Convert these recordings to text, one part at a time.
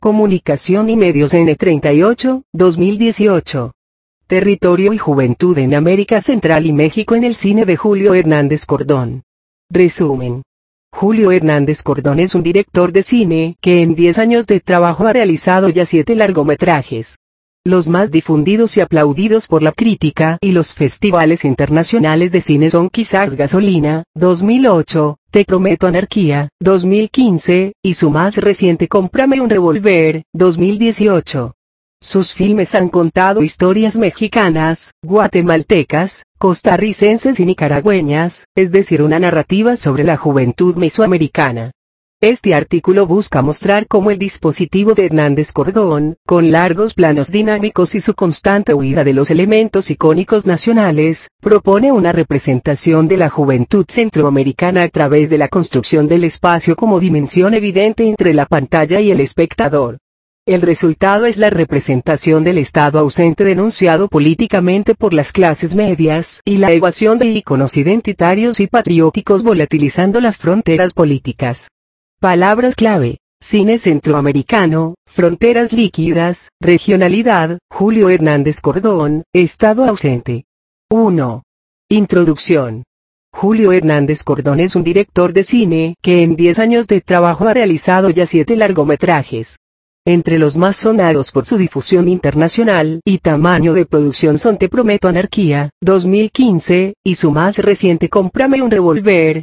Comunicación y Medios N38, 2018. Territorio y Juventud en América Central y México en el cine de Julio Hernández Cordón. Resumen. Julio Hernández Cordón es un director de cine que en 10 años de trabajo ha realizado ya 7 largometrajes. Los más difundidos y aplaudidos por la crítica y los festivales internacionales de cine son quizás Gasolina, 2008, Te prometo anarquía, 2015, y su más reciente Cómprame un revólver, 2018. Sus filmes han contado historias mexicanas, guatemaltecas, costarricenses y nicaragüeñas, es decir, una narrativa sobre la juventud mesoamericana. Este artículo busca mostrar cómo el dispositivo de Hernández Cordón, con largos planos dinámicos y su constante huida de los elementos icónicos nacionales, propone una representación de la juventud centroamericana a través de la construcción del espacio como dimensión evidente entre la pantalla y el espectador. El resultado es la representación del Estado ausente denunciado políticamente por las clases medias y la evasión de íconos identitarios y patrióticos volatilizando las fronteras políticas. Palabras clave: cine centroamericano, fronteras líquidas, regionalidad, Julio Hernández Cordón, Estado ausente. 1. Introducción. Julio Hernández Cordón es un director de cine que en 10 años de trabajo ha realizado ya 7 largometrajes. Entre los más sonados por su difusión internacional y tamaño de producción son Te prometo anarquía, 2015, y su más reciente Cómprame un revólver,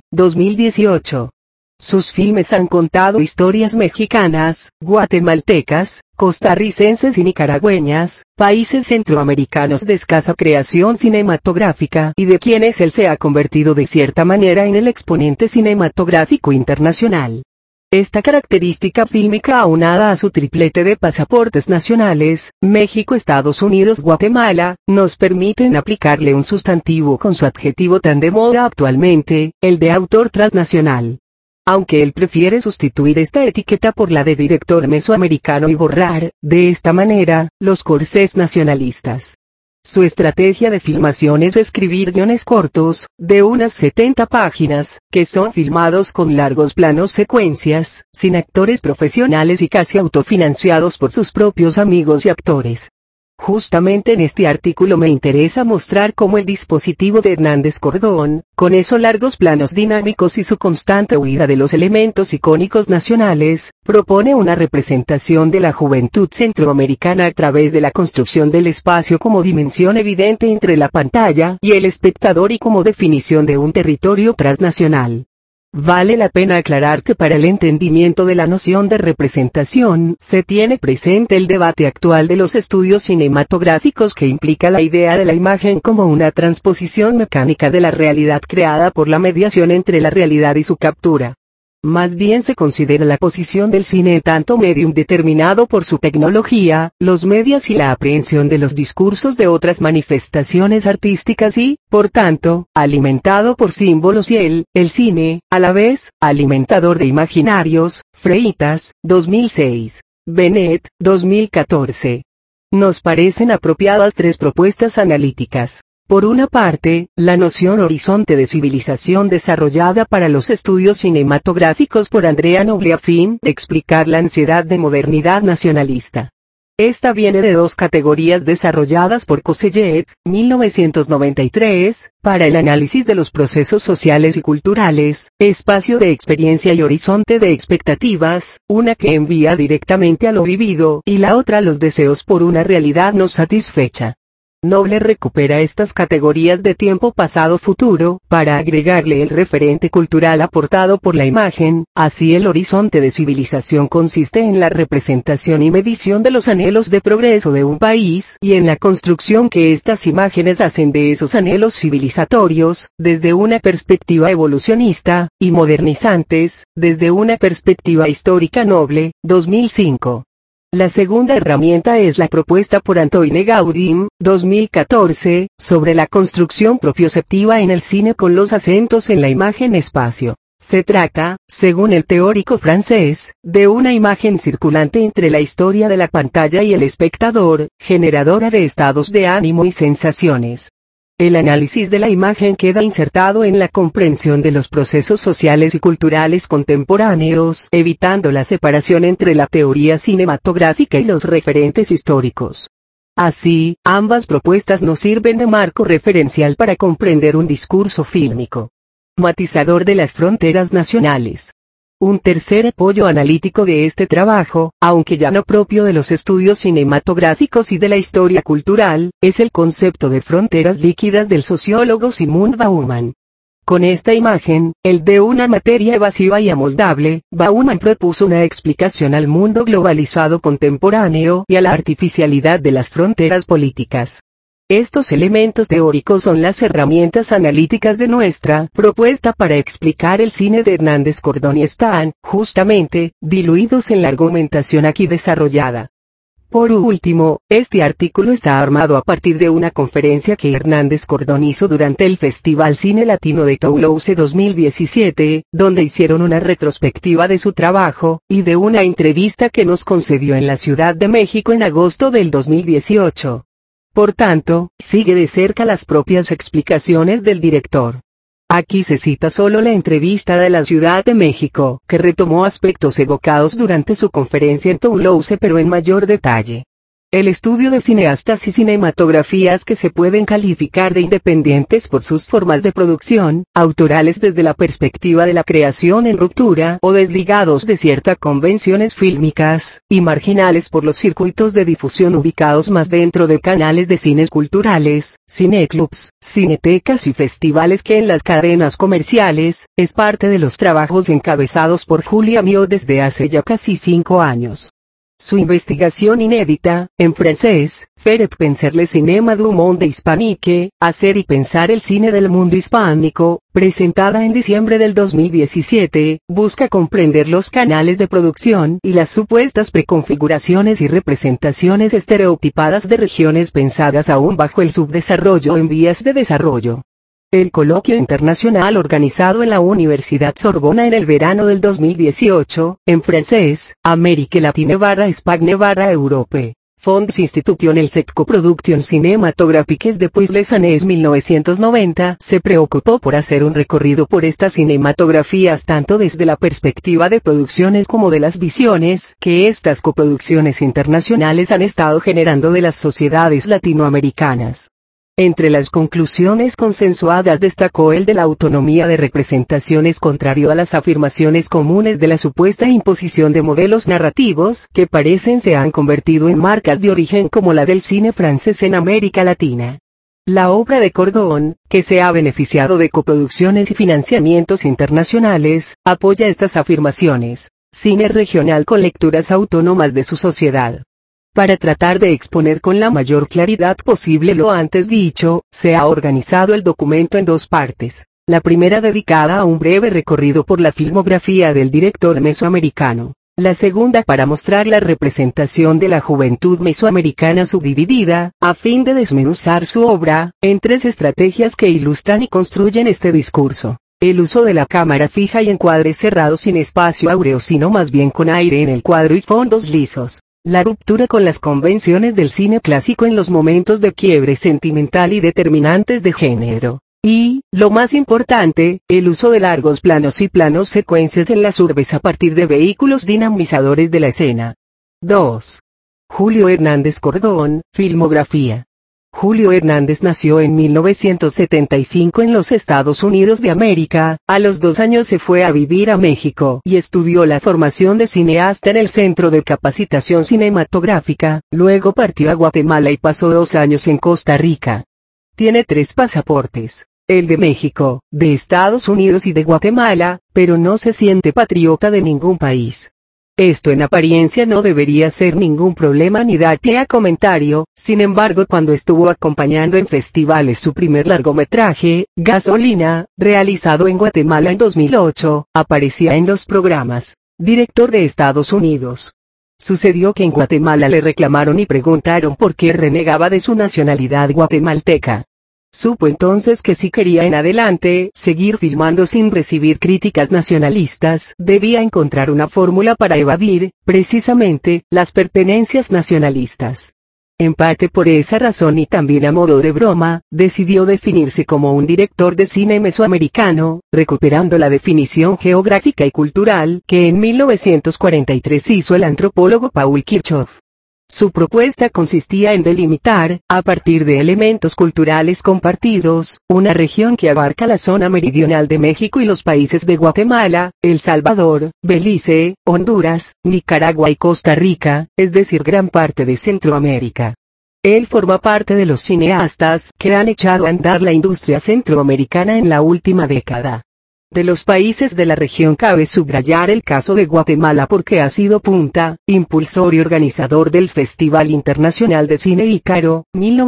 2018. Sus filmes han contado historias mexicanas, guatemaltecas, costarricenses y nicaragüeñas, países centroamericanos de escasa creación cinematográfica y de quienes él se ha convertido de cierta manera en el exponente cinematográfico internacional. Esta característica fílmica aunada a su triplete de pasaportes nacionales, México, Estados Unidos, Guatemala, nos permiten aplicarle un sustantivo con su adjetivo tan de moda actualmente, el de autor transnacional. Aunque él prefiere sustituir esta etiqueta por la de director mesoamericano y borrar, de esta manera, los corsés nacionalistas. Su estrategia de filmación es escribir guiones cortos, de unas 70 páginas, que son filmados con largos planos secuencias, sin actores profesionales y casi autofinanciados por sus propios amigos y actores. Justamente en este artículo me interesa mostrar cómo el dispositivo de Hernández Cordón, con esos largos planos dinámicos y su constante huida de los elementos icónicos nacionales, propone una representación de la juventud centroamericana a través de la construcción del espacio como dimensión evidente entre la pantalla y el espectador y como definición de un territorio transnacional. Vale la pena aclarar que para el entendimiento de la noción de representación se tiene presente el debate actual de los estudios cinematográficos que implica la idea de la imagen como una transposición mecánica de la realidad creada por la mediación entre la realidad y su captura. Más bien se considera la posición del cine tanto medium determinado por su tecnología, los medios y la aprehensión de los discursos de otras manifestaciones artísticas y, por tanto, alimentado por símbolos y el cine, a la vez, alimentador de imaginarios. Freitas, 2006. Bennett, 2014. Nos parecen apropiadas 3 propuestas analíticas. Por una parte, la noción horizonte de civilización desarrollada para los estudios cinematográficos por Andrea Noble a fin de explicar la ansiedad de modernidad nacionalista. Esta viene de 2 categorías desarrolladas por Koselleck, 1993, para el análisis de los procesos sociales y culturales, espacio de experiencia y horizonte de expectativas, una que envía directamente a lo vivido y la otra a los deseos por una realidad no satisfecha. Noble recupera estas categorías de tiempo pasado-futuro, para agregarle el referente cultural aportado por la imagen. Así el horizonte de civilización consiste en la representación y medición de los anhelos de progreso de un país, y en la construcción que estas imágenes hacen de esos anhelos civilizatorios, desde una perspectiva evolucionista, y modernizantes, desde una perspectiva histórica. Noble, 2005. La segunda herramienta es la propuesta por Antoine Gaudim, 2014, sobre la construcción propioceptiva en el cine con los acentos en la imagen-espacio. Se trata, según el teórico francés, de una imagen circulante entre la historia de la pantalla y el espectador, generadora de estados de ánimo y sensaciones. El análisis de la imagen queda insertado en la comprensión de los procesos sociales y culturales contemporáneos, evitando la separación entre la teoría cinematográfica y los referentes históricos. Así, ambas propuestas nos sirven de marco referencial para comprender un discurso fílmico matizador de las fronteras nacionales. Un tercer apoyo analítico de este trabajo, aunque ya no propio de los estudios cinematográficos y de la historia cultural, es el concepto de fronteras líquidas del sociólogo Zygmunt Bauman. Con esta imagen, el de una materia evasiva y amoldable, Bauman propuso una explicación al mundo globalizado contemporáneo y a la artificialidad de las fronteras políticas. Estos elementos teóricos son las herramientas analíticas de nuestra propuesta para explicar el cine de Hernández Cordón y están, justamente, diluidos en la argumentación aquí desarrollada. Por último, este artículo está armado a partir de una conferencia que Hernández Cordón hizo durante el Festival Cine Latino de Toulouse 2017, donde hicieron una retrospectiva de su trabajo, y de una entrevista que nos concedió en la Ciudad de México en agosto del 2018. Por tanto, sigue de cerca las propias explicaciones del director. Aquí se cita solo la entrevista de la Ciudad de México, que retomó aspectos evocados durante su conferencia en Toulouse pero en mayor detalle. El estudio de cineastas y cinematografías que se pueden calificar de independientes por sus formas de producción, autorales desde la perspectiva de la creación en ruptura o desligados de ciertas convenciones fílmicas, y marginales por los circuitos de difusión ubicados más dentro de canales de cines culturales, cineclubs, cinetecas y festivales que en las cadenas comerciales, es parte de los trabajos encabezados por Julia Amiot desde hace ya casi 5 años. Su investigación inédita, en francés, Faire et penser le cinéma du monde hispanique, hacer y pensar el cine del mundo hispánico, presentada en diciembre del 2017, busca comprender los canales de producción y las supuestas preconfiguraciones y representaciones estereotipadas de regiones pensadas aún bajo el subdesarrollo o en vías de desarrollo. El coloquio internacional organizado en la Universidad Sorbona en el verano del 2018, en francés, Amérique latine / Espagne / Europe, Fonds institutionnels et coproductions cinématographiques depuis les années 1990, se preocupó por hacer un recorrido por estas cinematografías tanto desde la perspectiva de producciones como de las visiones que estas coproducciones internacionales han estado generando de las sociedades latinoamericanas. Entre las conclusiones consensuadas destacó el de la autonomía de representaciones contrario a las afirmaciones comunes de la supuesta imposición de modelos narrativos que parecen se han convertido en marcas de origen como la del cine francés en América Latina. La obra de Cordón, que se ha beneficiado de coproducciones y financiamientos internacionales, apoya estas afirmaciones. Cine regional con lecturas autónomas de su sociedad. Para tratar de exponer con la mayor claridad posible lo antes dicho, se ha organizado el documento en 2 partes. La primera dedicada a un breve recorrido por la filmografía del director mesoamericano. La segunda para mostrar la representación de la juventud mesoamericana subdividida, a fin de desmenuzar su obra, en 3 estrategias que ilustran y construyen este discurso. El uso de la cámara fija y encuadres cerrados sin espacio áureo sino más bien con aire en el cuadro y fondos lisos. La ruptura con las convenciones del cine clásico en los momentos de quiebre sentimental y determinantes de género. Y, lo más importante, el uso de largos planos y planos secuencias en las urbes a partir de vehículos dinamizadores de la escena. 2. Julio Hernández Cordón, filmografía. Julio Hernández nació en 1975 en los Estados Unidos de América, a los 2 años se fue a vivir a México y estudió la formación de cineasta en el Centro de Capacitación Cinematográfica, luego partió a Guatemala y pasó 2 años en Costa Rica. Tiene 3 pasaportes, el de México, de Estados Unidos y de Guatemala, pero no se siente patriota de ningún país. Esto en apariencia no debería ser ningún problema ni dar pie a comentario, sin embargo cuando estuvo acompañando en festivales su primer largometraje, Gasolina, realizado en Guatemala en 2008, aparecía en los programas, director de Estados Unidos. Sucedió que en Guatemala le reclamaron y preguntaron por qué renegaba de su nacionalidad guatemalteca. Supo entonces que si quería en adelante seguir filmando sin recibir críticas nacionalistas, debía encontrar una fórmula para evadir, precisamente, las pertenencias nacionalistas. En parte por esa razón y también a modo de broma, decidió definirse como un director de cine mesoamericano, recuperando la definición geográfica y cultural que en 1943 hizo el antropólogo Paul Kirchhoff. Su propuesta consistía en delimitar, a partir de elementos culturales compartidos, una región que abarca la zona meridional de México y los países de Guatemala, El Salvador, Belice, Honduras, Nicaragua y Costa Rica, es decir gran parte de Centroamérica. Él forma parte de los cineastas que han echado a andar la industria centroamericana en la última década. De los países de la región cabe subrayar el caso de Guatemala porque ha sido punta, impulsor y organizador del Festival Internacional de Cine Ícaro,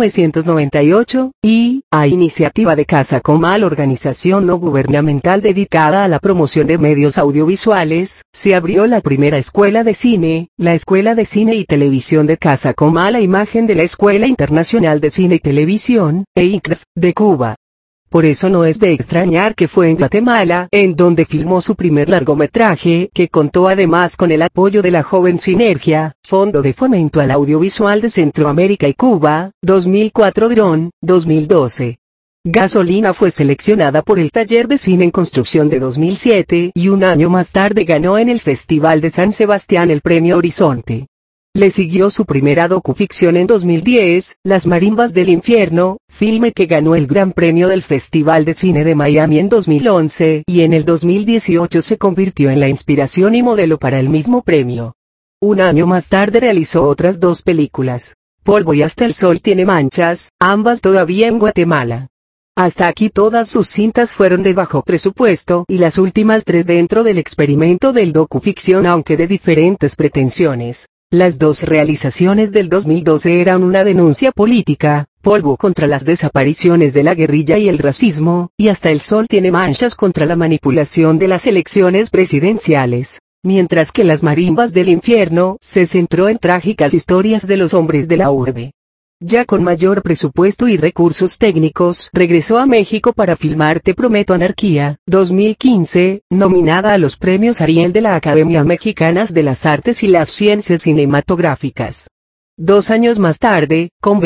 1998, y, a iniciativa de Casa Comal, organización no gubernamental dedicada a la promoción de medios audiovisuales, se abrió la primera escuela de cine, la Escuela de Cine y Televisión de Casa Comal a imagen de la Escuela Internacional de Cine y Televisión, EICTV, de Cuba. Por eso no es de extrañar que fue en Guatemala, en donde filmó su primer largometraje, que contó además con el apoyo de la Joven Sinergia, Fondo de Fomento al Audiovisual de Centroamérica y Cuba, 2004 Dron, 2012. Gasolina fue seleccionada por el Taller de Cine en Construcción de 2007 y un año más tarde ganó en el Festival de San Sebastián el Premio Horizonte. Le siguió su primera docuficción en 2010, Las Marimbas del Infierno, filme que ganó el Gran Premio del Festival de Cine de Miami en 2011 y en el 2018 se convirtió en la inspiración y modelo para el mismo premio. Un año más tarde realizó otras dos películas, Polvo y Hasta el Sol tiene manchas, ambas todavía en Guatemala. Hasta aquí todas sus cintas fueron de bajo presupuesto y las últimas tres dentro del experimento del docuficción aunque de diferentes pretensiones. Las dos realizaciones del 2012 eran una denuncia política, Polvo contra las desapariciones de la guerrilla y el racismo, y Hasta el Sol tiene manchas contra la manipulación de las elecciones presidenciales, mientras que Las Marimbas del Infierno se centró en trágicas historias de los hombres de la urbe. Ya con mayor presupuesto y recursos técnicos, regresó a México para filmar Te Prometo Anarquía, 2015, nominada a los premios Ariel de la Academia Mexicana de las Artes y las Ciencias Cinematográficas. 2 años más tarde, con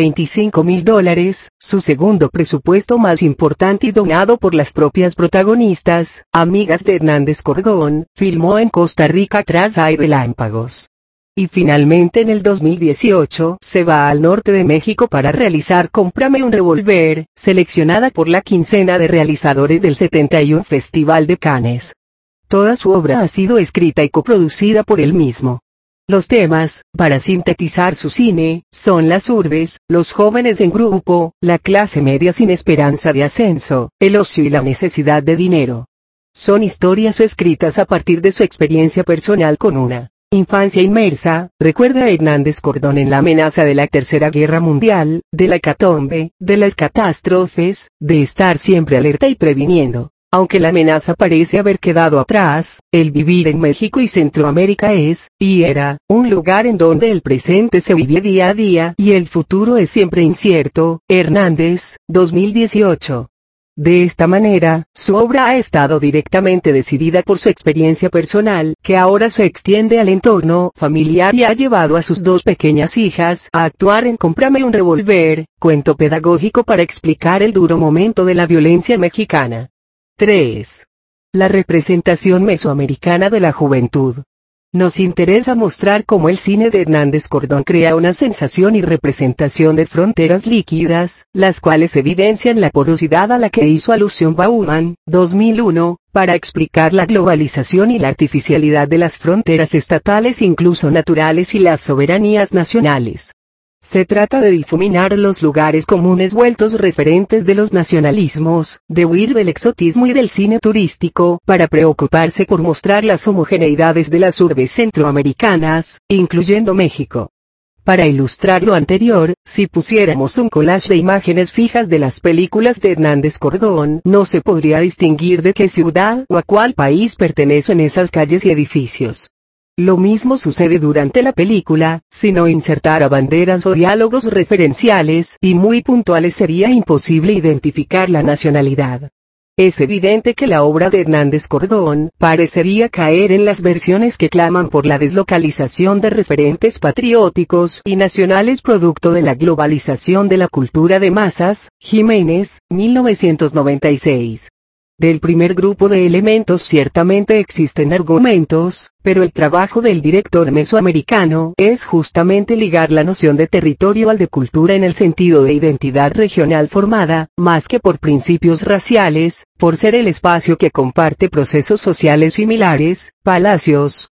$25,000, su segundo presupuesto más importante y donado por las propias protagonistas, amigas de Hernández Cordón, filmó en Costa Rica Tras hay relámpagos. Y finalmente en el 2018 se va al norte de México para realizar Cómprame un revólver, seleccionada por la quincena de realizadores del 71 Festival de Cannes. Toda su obra ha sido escrita y coproducida por él mismo. Los temas, para sintetizar su cine, son las urbes, los jóvenes en grupo, la clase media sin esperanza de ascenso, el ocio y la necesidad de dinero. Son historias escritas a partir de su experiencia personal con una infancia inmersa, recuerda a Hernández Cordón en la amenaza de la Tercera Guerra Mundial, de la hecatombe, de las catástrofes, de estar siempre alerta y previniendo. Aunque la amenaza parece haber quedado atrás, el vivir en México y Centroamérica es, y era, un lugar en donde el presente se vive día a día y el futuro es siempre incierto. Hernández, 2018. De esta manera, su obra ha estado directamente decidida por su experiencia personal, que ahora se extiende al entorno familiar y ha llevado a sus 2 pequeñas hijas a actuar en Cómprame un revólver, cuento pedagógico para explicar el duro momento de la violencia mexicana. 3. La representación mesoamericana de la juventud. Nos interesa mostrar cómo el cine de Hernández Cordón crea una sensación y representación de fronteras líquidas, las cuales evidencian la porosidad a la que hizo alusión Bauman, 2001, para explicar la globalización y la artificialidad de las fronteras estatales incluso naturales y las soberanías nacionales. Se trata de difuminar los lugares comunes vueltos referentes de los nacionalismos, de huir del exotismo y del cine turístico, para preocuparse por mostrar las homogeneidades de las urbes centroamericanas, incluyendo México. Para ilustrar lo anterior, si pusiéramos un collage de imágenes fijas de las películas de Hernández Cordón, no se podría distinguir de qué ciudad o a cuál país pertenecen esas calles y edificios. Lo mismo sucede durante la película, si no insertara banderas o diálogos referenciales y muy puntuales sería imposible identificar la nacionalidad. Es evidente que la obra de Hernández Cordón parecería caer en las versiones que claman por la deslocalización de referentes patrióticos y nacionales producto de la globalización de la cultura de masas. Jiménez, 1996. Del primer grupo de elementos ciertamente existen argumentos, pero el trabajo del director mesoamericano es justamente ligar la noción de territorio al de cultura en el sentido de identidad regional formada, más que por principios raciales, por ser el espacio que comparte procesos sociales similares. Palacios,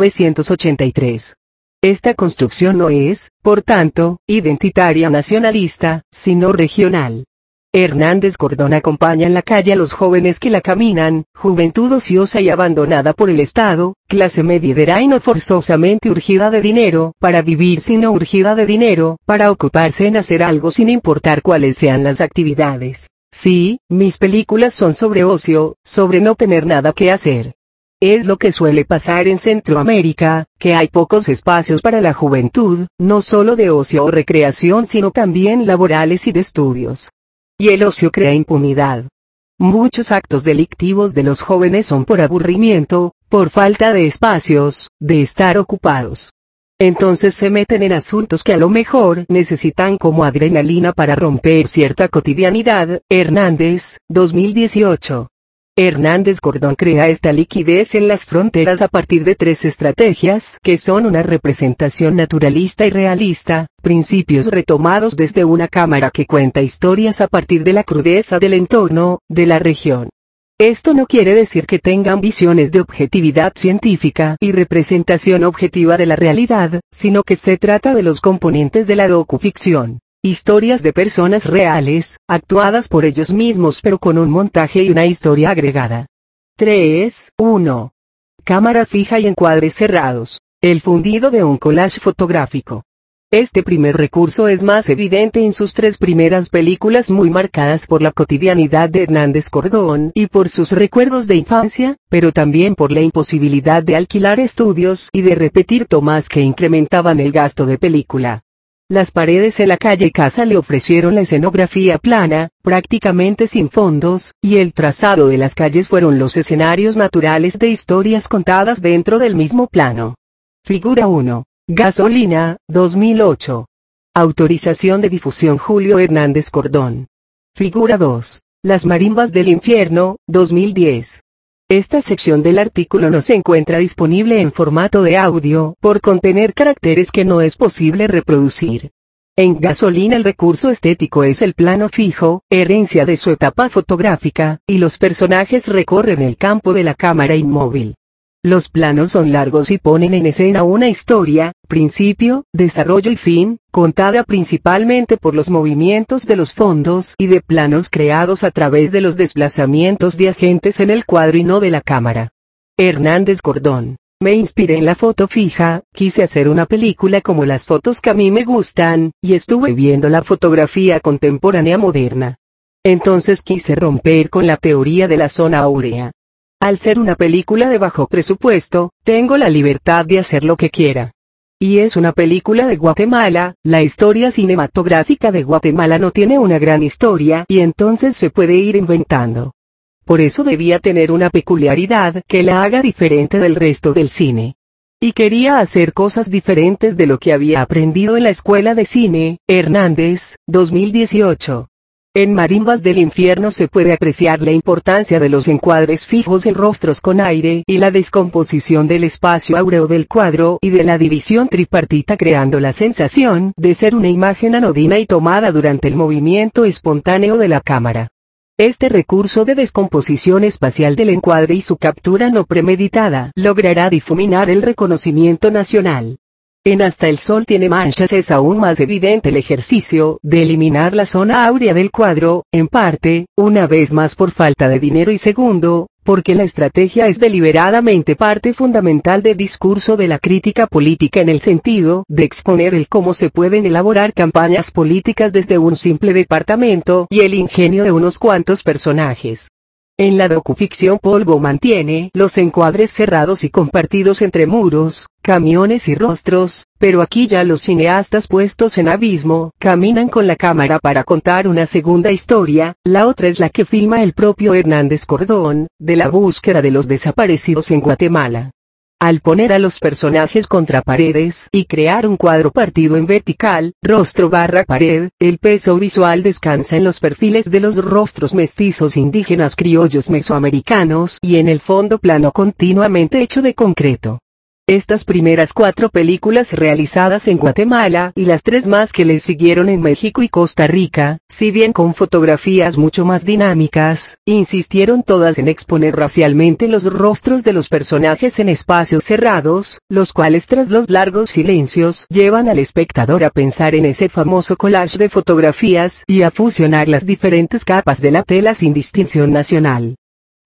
1983. Esta construcción no es, por tanto, identitaria nacionalista, sino regional. Hernández Cordón acompaña en la calle a los jóvenes que la caminan, juventud ociosa y abandonada por el Estado, clase mediadera y no forzosamente urgida de dinero para vivir sino urgida de dinero para ocuparse en hacer algo sin importar cuáles sean las actividades. Sí, mis películas son sobre ocio, sobre no tener nada que hacer. Es lo que suele pasar en Centroamérica, que hay pocos espacios para la juventud, no solo de ocio o recreación sino también laborales y de estudios. Y el ocio crea impunidad. Muchos actos delictivos de los jóvenes son por aburrimiento, por falta de espacios, de estar ocupados. Entonces se meten en asuntos que a lo mejor necesitan como adrenalina para romper cierta cotidianidad. Hernández, 2018. Hernández Cordón crea esta liquidez en las fronteras a partir de tres estrategias que son una representación naturalista y realista, principios retomados desde una cámara que cuenta historias a partir de la crudeza del entorno, de la región. Esto no quiere decir que tengan visiones de objetividad científica y representación objetiva de la realidad, sino que se trata de los componentes de la docuficción. Historias de personas reales, actuadas por ellos mismos pero con un montaje y una historia agregada. 3.1. Cámara fija y encuadres cerrados. El fundido de un collage fotográfico. Este primer recurso es más evidente en sus tres primeras películas muy marcadas por la cotidianidad de Hernández Cordón y por sus recuerdos de infancia, pero también por la imposibilidad de alquilar estudios y de repetir tomas que incrementaban el gasto de película. Las paredes en la calle Casa le ofrecieron la escenografía plana, prácticamente sin fondos, y el trazado de las calles fueron los escenarios naturales de historias contadas dentro del mismo plano. Figura 1. Gasolina, 2008. Autorización de difusión Julio Hernández Cordón. Figura 2. Las marimbas del infierno, 2010. Esta sección del artículo no se encuentra disponible en formato de audio por contener caracteres que no es posible reproducir. En Gasolina el recurso estético es el plano fijo, herencia de su etapa fotográfica, y los personajes recorren el campo de la cámara inmóvil. Los planos son largos y ponen en escena una historia, principio, desarrollo y fin, contada principalmente por los movimientos de los fondos y de planos creados a través de los desplazamientos de agentes en el cuadro y no de la cámara. Hernández Cordón. Me inspiré en la foto fija, quise hacer una película como las fotos que a mí me gustan, y estuve viendo la fotografía contemporánea moderna. Entonces quise romper con la teoría de la zona áurea. Al ser una película de bajo presupuesto, tengo la libertad de hacer lo que quiera. Y es una película de Guatemala, la historia cinematográfica de Guatemala no tiene una gran historia y entonces se puede ir inventando. Por eso debía tener una peculiaridad que la haga diferente del resto del cine. Y quería hacer cosas diferentes de lo que había aprendido en la escuela de cine. Hernández, 2018. En Marimbas del Infierno se puede apreciar la importancia de los encuadres fijos en rostros con aire y la descomposición del espacio áureo del cuadro y de la división tripartita creando la sensación de ser una imagen anodina y tomada durante el movimiento espontáneo de la cámara. Este recurso de descomposición espacial del encuadre y su captura no premeditada logrará difuminar el reconocimiento nacional. En Hasta el Sol tiene manchas es aún más evidente el ejercicio de eliminar la zona áurea del cuadro, en parte, una vez más por falta de dinero y segundo, porque la estrategia es deliberadamente parte fundamental del discurso de la crítica política en el sentido de exponer el cómo se pueden elaborar campañas políticas desde un simple departamento y el ingenio de unos cuantos personajes. En la docuficción Polvo mantiene los encuadres cerrados y compartidos entre muros, camiones y rostros, pero aquí ya los cineastas puestos en abismo, caminan con la cámara para contar una segunda historia. La otra es la que filma el propio Hernández Cordón, de la búsqueda de los desaparecidos en Guatemala. Al poner a los personajes contra paredes y crear un cuadro partido en vertical, rostro barra pared, el peso visual descansa en los perfiles de los rostros mestizos indígenas criollos mesoamericanos y en el fondo plano continuamente hecho de concreto. Estas primeras 4 películas realizadas en Guatemala y las 3 más que les siguieron en México y Costa Rica, si bien con fotografías mucho más dinámicas, insistieron todas en exponer racialmente los rostros de los personajes en espacios cerrados, los cuales tras los largos silencios llevan al espectador a pensar en ese famoso collage de fotografías y a fusionar las diferentes capas de la tela sin distinción nacional.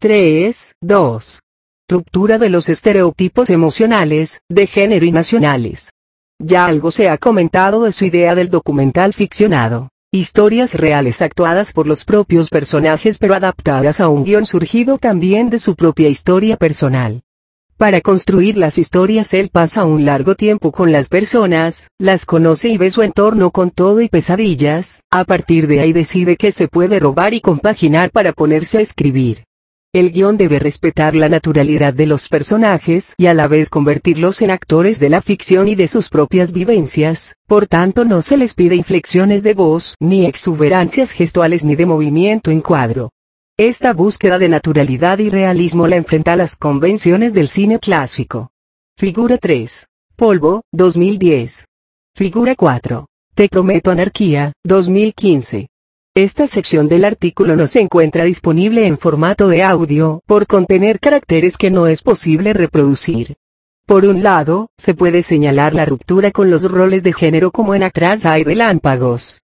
3, 2. Ruptura de los estereotipos emocionales, de género y nacionales. Ya algo se ha comentado de su idea del documental ficcionado. Historias reales actuadas por los propios personajes pero adaptadas a un guión surgido también de su propia historia personal. Para construir las historias él pasa un largo tiempo con las personas, las conoce y ve su entorno con todo y pesadillas, a partir de ahí decide qué se puede robar y compaginar para ponerse a escribir. El guión debe respetar la naturalidad de los personajes y a la vez convertirlos en actores de la ficción y de sus propias vivencias, por tanto no se les pide inflexiones de voz, ni exuberancias gestuales ni de movimiento en cuadro. Esta búsqueda de naturalidad y realismo la enfrenta a las convenciones del cine clásico. Figura 3. Polvo, 2010. Figura 4. Te prometo anarquía, 2015. Esta sección del artículo no se encuentra disponible en formato de audio, por contener caracteres que no es posible reproducir. Por un lado, se puede señalar la ruptura con los roles de género como en Atrás hay relámpagos,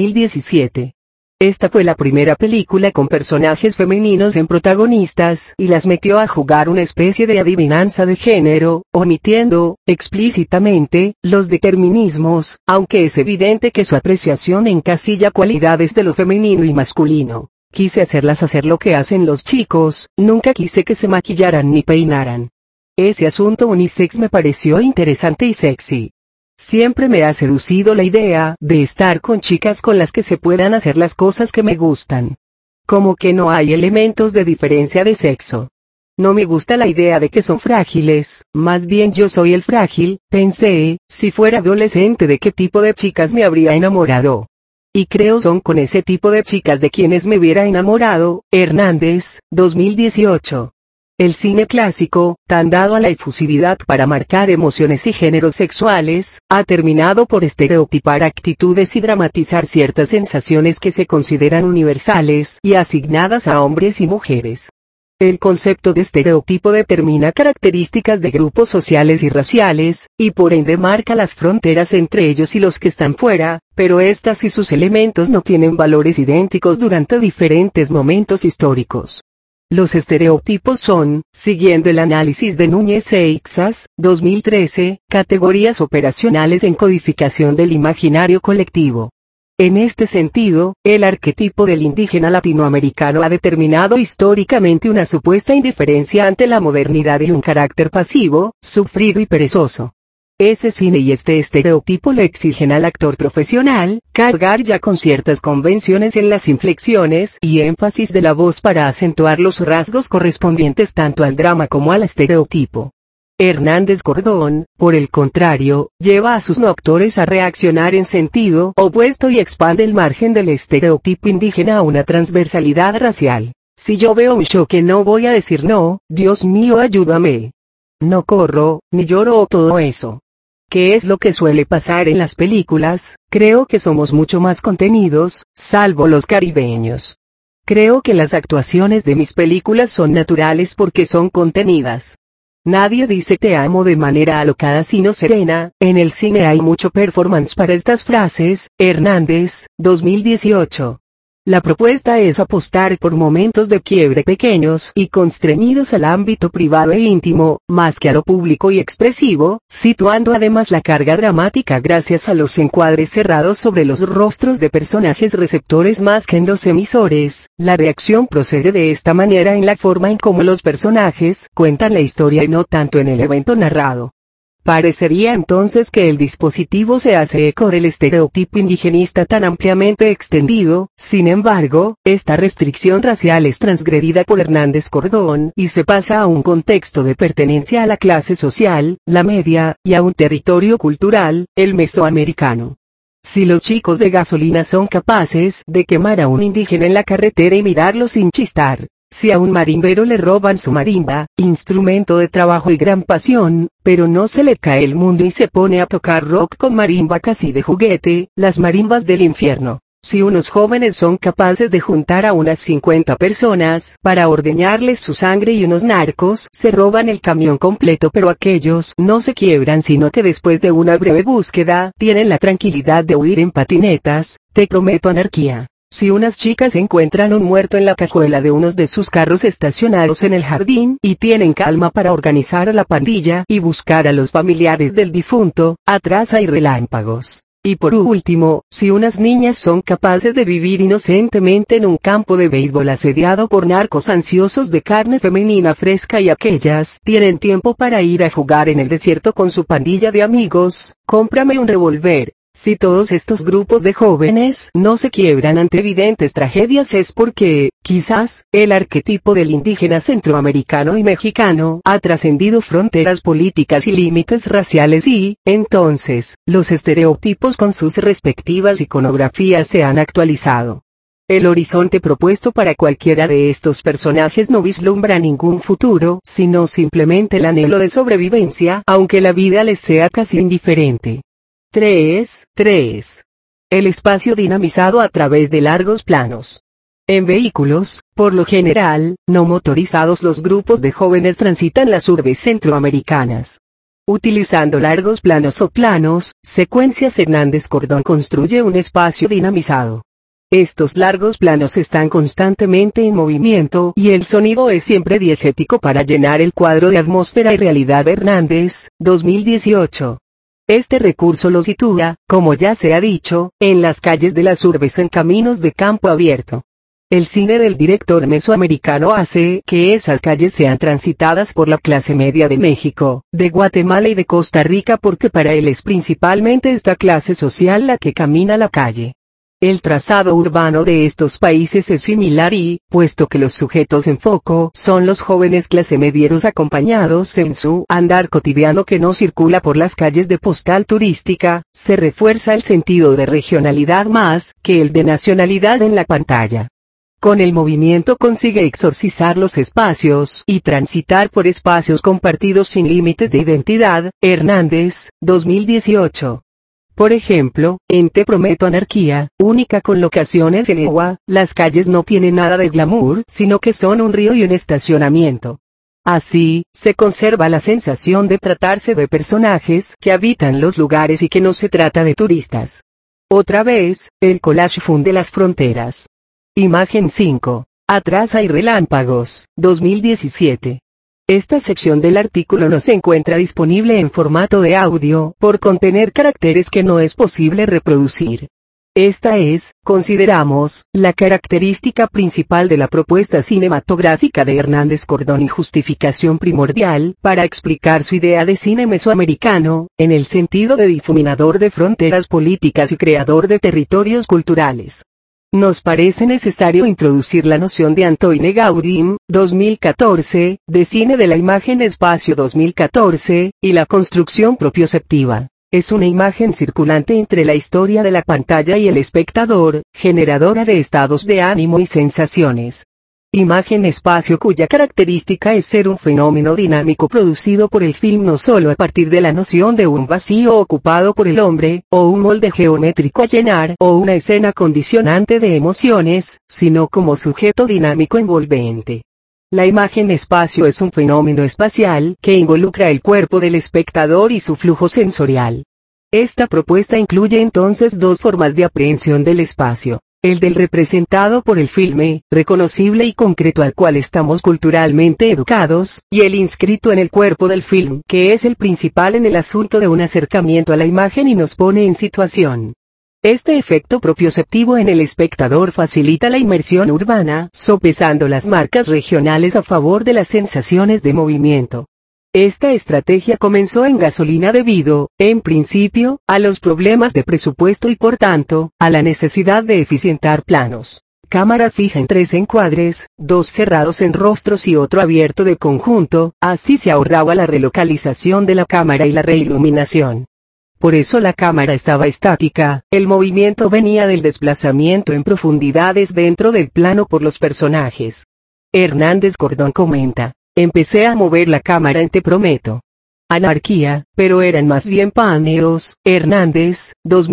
2017. Esta fue la primera película con personajes femeninos en protagonistas y las metió a jugar una especie de adivinanza de género, omitiendo, explícitamente, los determinismos, aunque es evidente que su apreciación encasilla cualidades de lo femenino y masculino. Quise hacerlas hacer lo que hacen los chicos, nunca quise que se maquillaran ni peinaran. Ese asunto unisex me pareció interesante y sexy. Siempre me ha seducido la idea de estar con chicas con las que se puedan hacer las cosas que me gustan. Como que no hay elementos de diferencia de sexo. No me gusta la idea de que son frágiles, más bien yo soy el frágil, pensé, si fuera adolescente de qué tipo de chicas me habría enamorado. Y creo son con ese tipo de chicas de quienes me hubiera enamorado. Hernández, 2018. El cine clásico, tan dado a la efusividad para marcar emociones y géneros sexuales, ha terminado por estereotipar actitudes y dramatizar ciertas sensaciones que se consideran universales y asignadas a hombres y mujeres. El concepto de estereotipo determina características de grupos sociales y raciales, y por ende marca las fronteras entre ellos y los que están fuera, pero estas y sus elementos no tienen valores idénticos durante diferentes momentos históricos. Los estereotipos son, siguiendo el análisis de Núñez e Ixas, 2013, categorías operacionales en codificación del imaginario colectivo. En este sentido, el arquetipo del indígena latinoamericano ha determinado históricamente una supuesta indiferencia ante la modernidad y un carácter pasivo, sufrido y perezoso. Ese cine y este estereotipo le exigen al actor profesional, cargar ya con ciertas convenciones en las inflexiones y énfasis de la voz para acentuar los rasgos correspondientes tanto al drama como al estereotipo. Hernández Cordón, por el contrario, lleva a sus no actores a reaccionar en sentido opuesto y expande el margen del estereotipo indígena a una transversalidad racial. Si yo veo un choque no voy a decir no, Dios mío ayúdame. No corro, ni lloro o todo eso. ¿Qué es lo que suele pasar en las películas? Creo que somos mucho más contenidos, salvo los caribeños. Creo que las actuaciones de mis películas son naturales porque son contenidas. Nadie dice te amo de manera alocada sino serena. En el cine hay mucho performance para estas frases. Hernández, 2018. La propuesta es apostar por momentos de quiebre pequeños y constreñidos al ámbito privado e íntimo, más que a lo público y expresivo, situando además la carga dramática gracias a los encuadres cerrados sobre los rostros de personajes receptores más que en los emisores. La reacción procede de esta manera en la forma en cómo los personajes cuentan la historia y no tanto en el evento narrado. Parecería entonces que el dispositivo se hace eco del estereotipo indigenista tan ampliamente extendido. Sin embargo, esta restricción racial es transgredida por Hernández Cordón y se pasa a un contexto de pertenencia a la clase social, la media, y a un territorio cultural, el mesoamericano. Si los chicos de gasolina son capaces de quemar a un indígena en la carretera y mirarlo sin chistar, si a un marimbero le roban su marimba, instrumento de trabajo y gran pasión, pero no se le cae el mundo y se pone a tocar rock con marimba casi de juguete, las marimbas del infierno. Si unos jóvenes son capaces de juntar a unas 50 personas para ordeñarles su sangre y unos narcos se roban el camión completo, pero aquellos no se quiebran sino que después de una breve búsqueda tienen la tranquilidad de huir en patinetas, te prometo anarquía. Si unas chicas encuentran un muerto en la cajuela de unos de sus carros estacionados en el jardín y tienen calma para organizar a la pandilla y buscar a los familiares del difunto, atrás hay relámpagos. Y por último, si unas niñas son capaces de vivir inocentemente en un campo de béisbol asediado por narcos ansiosos de carne femenina fresca y aquellas tienen tiempo para ir a jugar en el desierto con su pandilla de amigos, cómprame un revólver. Si todos estos grupos de jóvenes no se quiebran ante evidentes tragedias es porque, quizás, el arquetipo del indígena centroamericano y mexicano ha trascendido fronteras políticas y límites raciales y, entonces, los estereotipos con sus respectivas iconografías se han actualizado. El horizonte propuesto para cualquiera de estos personajes no vislumbra ningún futuro, sino simplemente el anhelo de sobrevivencia, aunque la vida les sea casi indiferente. 3. El espacio dinamizado a través de largos planos. En vehículos, por lo general, no motorizados, los grupos de jóvenes transitan las urbes centroamericanas. Utilizando largos planos o planos, secuencias, Hernández Cordón construye un espacio dinamizado. Estos largos planos están constantemente en movimiento y el sonido es siempre diegético para llenar el cuadro de atmósfera y realidad. Hernández, 2018. Este recurso lo sitúa, como ya se ha dicho, en las calles de las urbes en caminos de campo abierto. El cine del director mesoamericano hace que esas calles sean transitadas por la clase media de México, de Guatemala y de Costa Rica porque para él es principalmente esta clase social la que camina la calle. El trazado urbano de estos países es similar y, puesto que los sujetos en foco son los jóvenes clase medieros acompañados en su andar cotidiano que no circula por las calles de postal turística, se refuerza el sentido de regionalidad más que el de nacionalidad en la pantalla. Con el movimiento consigue exorcizar los espacios y transitar por espacios compartidos sin límites de identidad. Hernández, 2018. Por ejemplo, en Te prometo anarquía, única con locaciones en Iowa, las calles no tienen nada de glamour, sino que son un río y un estacionamiento. Así, se conserva la sensación de tratarse de personajes que habitan los lugares y que no se trata de turistas. Otra vez, el collage funde las fronteras. Imagen 5. Atrás hay relámpagos, 2017. Esta sección del artículo no se encuentra disponible en formato de audio, por contener caracteres que no es posible reproducir. Esta es, consideramos, la característica principal de la propuesta cinematográfica de Hernández Cordón y justificación primordial para explicar su idea de cine mesoamericano, en el sentido de difuminador de fronteras políticas y creador de territorios culturales. Nos parece necesario introducir la noción de Antoine Gaudim, 2014, de cine de la imagen espacio 2014, y la construcción propioceptiva. Es una imagen circulante entre la historia de la pantalla y el espectador, generadora de estados de ánimo y sensaciones. Imagen espacio cuya característica es ser un fenómeno dinámico producido por el film no solo a partir de la noción de un vacío ocupado por el hombre, o un molde geométrico a llenar, o una escena condicionante de emociones, sino como sujeto dinámico envolvente. La imagen espacio es un fenómeno espacial que involucra el cuerpo del espectador y su flujo sensorial. Esta propuesta incluye entonces dos formas de aprehensión del espacio. el del representado por el filme, reconocible y concreto al cual estamos culturalmente educados, y el inscrito en el cuerpo del film, que es el principal en el asunto de un acercamiento a la imagen y nos pone en situación. Este efecto propioceptivo en el espectador facilita la inmersión urbana, sopesando las marcas regionales a favor de las sensaciones de movimiento. Esta estrategia comenzó en Gasolina debido, en principio, a los problemas de presupuesto y por tanto, a la necesidad de eficientar planos. Cámara fija en 3 encuadres, 2 cerrados en rostros y otro abierto de conjunto, así se ahorraba la relocalización de la cámara y la reiluminación. Por eso la cámara estaba estática, el movimiento venía del desplazamiento en profundidades dentro del plano por los personajes. Hernández Cordón comenta: empecé a mover la cámara en Te Prometo Anarquía, pero eran más bien paneos, Hernández,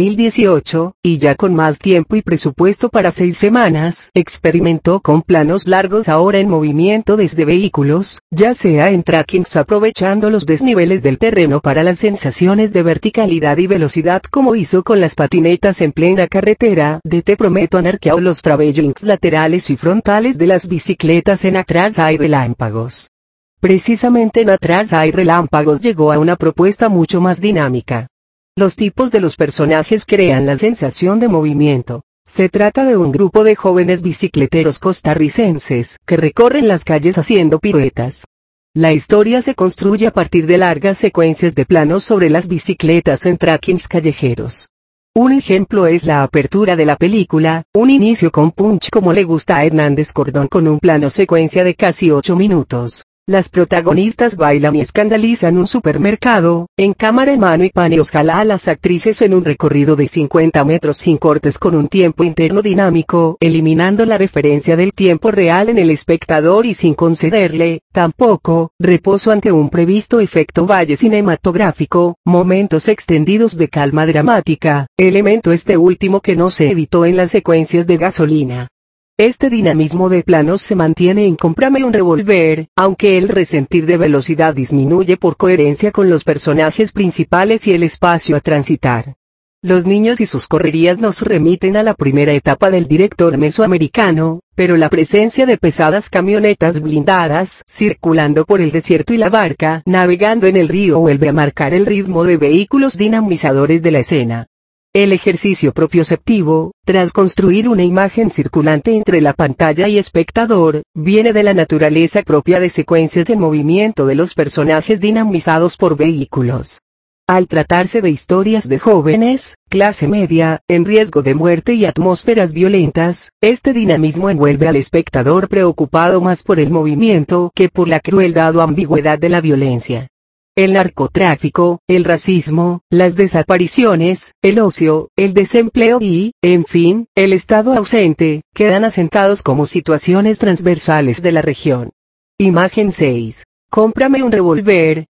2018, y ya con más tiempo y presupuesto para 6 semanas, experimentó con planos largos ahora en movimiento desde vehículos, ya sea en trackings aprovechando los desniveles del terreno para las sensaciones de verticalidad y velocidad como hizo con las patinetas en plena carretera de Te Prometo Anarquía o los travelings laterales y frontales de las bicicletas en Atrás hay relámpagos. Precisamente en Atrás hay relámpagos llegó a una propuesta mucho más dinámica. Los tipos de los personajes crean la sensación de movimiento. Se trata de un grupo de jóvenes bicicleteros costarricenses que recorren las calles haciendo piruetas. La historia se construye a partir de largas secuencias de planos sobre las bicicletas en trackings callejeros. Un ejemplo es la apertura de la película, un inicio con punch como le gusta a Hernández Cordón con un plano secuencia de casi 8 minutos. Las protagonistas bailan y escandalizan un supermercado, en cámara en mano y paneos jala a las actrices en un recorrido de 50 metros sin cortes con un tiempo interno dinámico, eliminando la referencia del tiempo real en el espectador y sin concederle, tampoco, reposo ante un previsto efecto valle cinematográfico, momentos extendidos de calma dramática, elemento este último que no se evitó en las secuencias de Gasolina. Este dinamismo de planos se mantiene en Cómprame un revólver, aunque el resentir de velocidad disminuye por coherencia con los personajes principales y el espacio a transitar. Los niños y sus correrías nos remiten a la primera etapa del director mesoamericano, pero la presencia de pesadas camionetas blindadas circulando por el desierto y la barca navegando en el río vuelve a marcar el ritmo de vehículos dinamizadores de la escena. El ejercicio propioceptivo, tras construir una imagen circulante entre la pantalla y espectador, viene de la naturaleza propia de secuencias en movimiento de los personajes dinamizados por vehículos. Al tratarse de historias de jóvenes, clase media, en riesgo de muerte y atmósferas violentas, este dinamismo envuelve al espectador preocupado más por el movimiento que por la crueldad o ambigüedad de la violencia. El narcotráfico, el racismo, las desapariciones, el ocio, el desempleo y, en fin, el estado ausente, quedan asentados como situaciones transversales de la región. Imagen 6. Cómprame un revólver,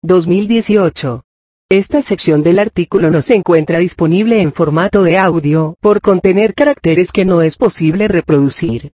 2018. Esta sección del artículo no se encuentra disponible en formato de audio, por contener caracteres que no es posible reproducir.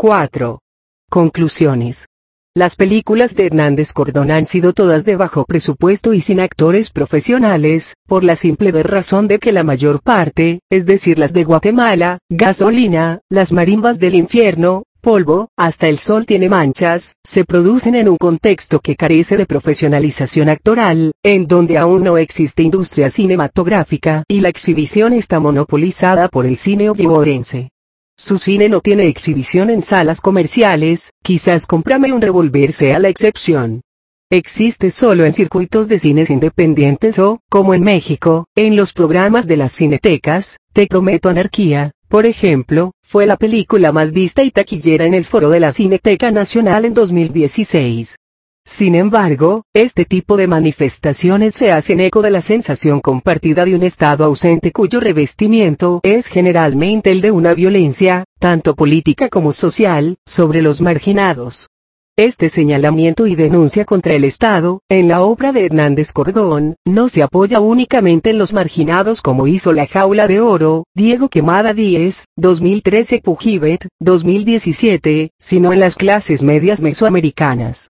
4. Conclusiones. Las películas de Hernández Cordón han sido todas de bajo presupuesto y sin actores profesionales, por la simple razón de que la mayor parte, es decir las de Guatemala, Gasolina, Las marimbas del infierno, Polvo, Hasta el sol tiene manchas, se producen en un contexto que carece de profesionalización actoral, en donde aún no existe industria cinematográfica y la exhibición está monopolizada por el cine hollywoodense. Su cine no tiene exhibición en salas comerciales, quizás Cómprame un revólver sea la excepción. Existe solo en circuitos de cines independientes o, como en México, en los programas de las cinetecas. Te Prometo Anarquía, por ejemplo, fue la película más vista y taquillera en el foro de la Cineteca Nacional en 2016. Sin embargo, este tipo de manifestaciones se hacen eco de la sensación compartida de un estado ausente cuyo revestimiento es generalmente el de una violencia, tanto política como social, sobre los marginados. Este señalamiento y denuncia contra el Estado, en la obra de Hernández Cordón, no se apoya únicamente en los marginados como hizo La Jaula de Oro, Diego Quemada Díez, 2013 Pujibet, 2017, sino en las clases medias mesoamericanas.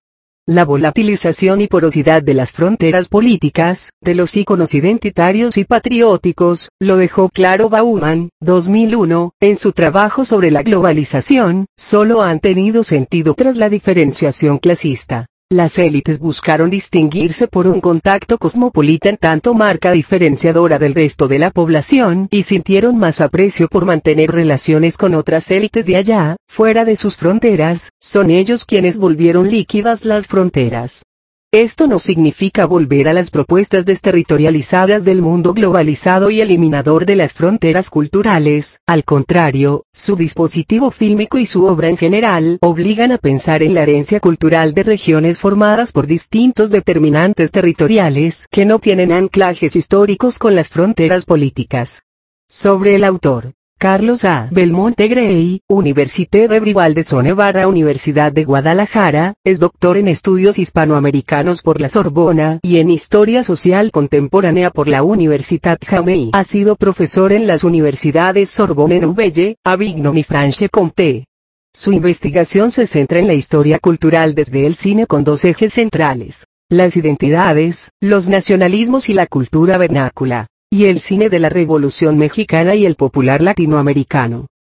La volatilización y porosidad de las fronteras políticas, de los íconos identitarios y patrióticos, lo dejó claro Bauman, 2001, en su trabajo sobre la globalización, solo han tenido sentido tras la diferenciación clasista. Las élites buscaron distinguirse por un contacto cosmopolita en tanto marca diferenciadora del resto de la población y sintieron más aprecio por mantener relaciones con otras élites de allá, fuera de sus fronteras, son ellos quienes volvieron líquidas las fronteras. Esto no significa volver a las propuestas desterritorializadas del mundo globalizado y eliminador de las fronteras culturales, al contrario, su dispositivo fílmico y su obra en general obligan a pensar en la herencia cultural de regiones formadas por distintos determinantes territoriales que no tienen anclajes históricos con las fronteras políticas. Sobre el autor. Carlos A. Belmonte Gray, Université d'Abrivall de Sonevara Universidad de Guadalajara, es doctor en estudios hispanoamericanos por la Sorbona y en historia social contemporánea por la Universitat Jamei. Ha sido profesor en las universidades Sorbonne Nouvelle, Avignon y Franche-Comté. Su investigación se centra en la historia cultural desde el cine con dos ejes centrales: las identidades, los nacionalismos y la cultura vernácula, y el cine de la Revolución Mexicana y el popular latinoamericano.